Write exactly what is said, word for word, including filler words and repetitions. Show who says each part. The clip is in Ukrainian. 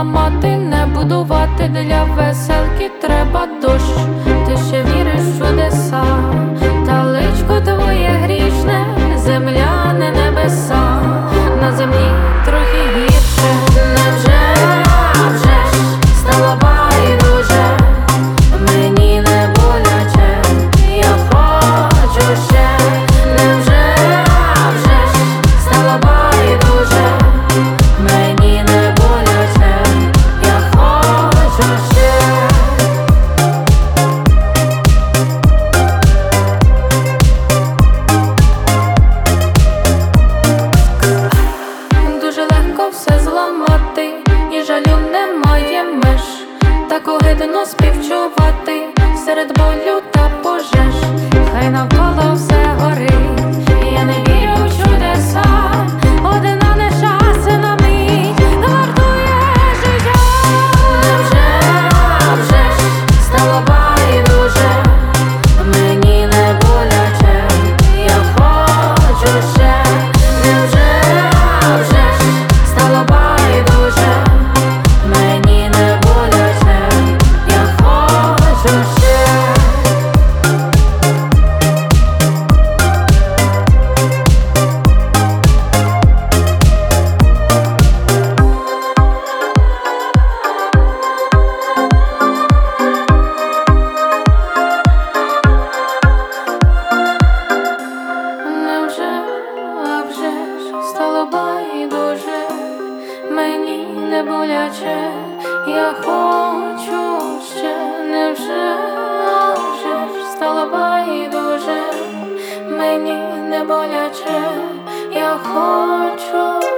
Speaker 1: ламати, не будувати. Для веселки треба дощ. Ти ще віриш в чудеса, та личко твоє грішне, земля не небеса, на землі трохи гірше. Невже, а вже ж стало байдуже, мені не боляче, я хочу ще. Невже, а вже ж стало байдуже, мені не боляче, я хочу ще. Дуже легко все зламати, і жалю немає меж, так огидно співчувати серед болю та пожеж. Хай навколо все горить, я не вірю в чудеса, одна нещасна мить вартує життя. Невже, а вже ж стало байдуже, мені не боляче, я хочу ще. Невже, а вже ж стало байдуже, мені не боляче, я хочу ще. Невже, а вже ж стало байдуже, мені не боляче, я хочу ще. Невже, а вже ж стало байдуже, мені не боляче, я хочу